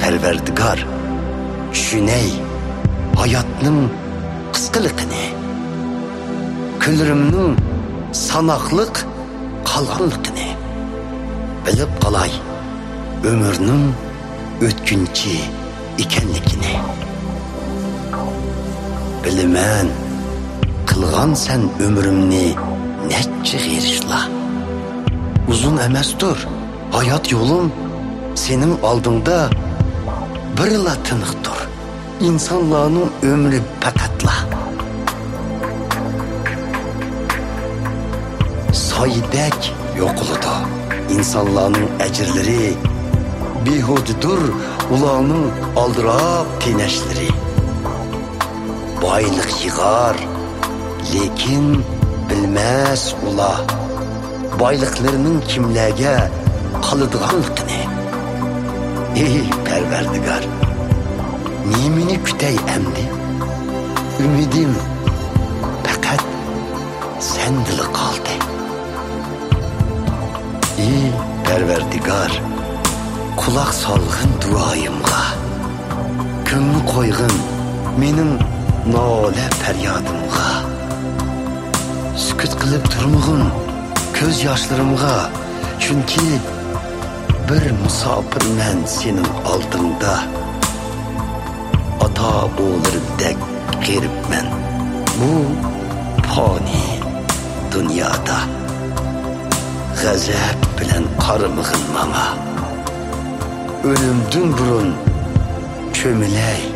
Parvardigor, tushunay hayotning qisqaligini, kunlarimning sanoqliq qolganligini, bilib qolay umrning o'tkinchi ekanligini. Bilaman, qilgan sen umrimni necha g'irishla. Uzun emasdir hayot yo'lim, senin oldingda birla tiniqdir. İnsanlarning ömrü faqatla soydek yo'qoladi. İnsanlarning ajrlari behudadir, ularning aldirab tenashlari. Boylik yig'ar, lekin bilmas ular boyliklarining kimlarga qoladiganligini. Ey Parvardigor, nemini kutay endi? Ümidim faqat sendili qoldi. Ey Parvardigor, quloq solg'in duoyimga, ko'ngil qo'yg'in mening nola faryodimga. Sukut qilib turmag'in ko'z yoshlarimga, chunki bir musofirman sening oldingda. Ata o'g'lirdek g'iribman bu fani dunyoda. G'azab bilan qarimag'in manga, o'limdan burun cho'milay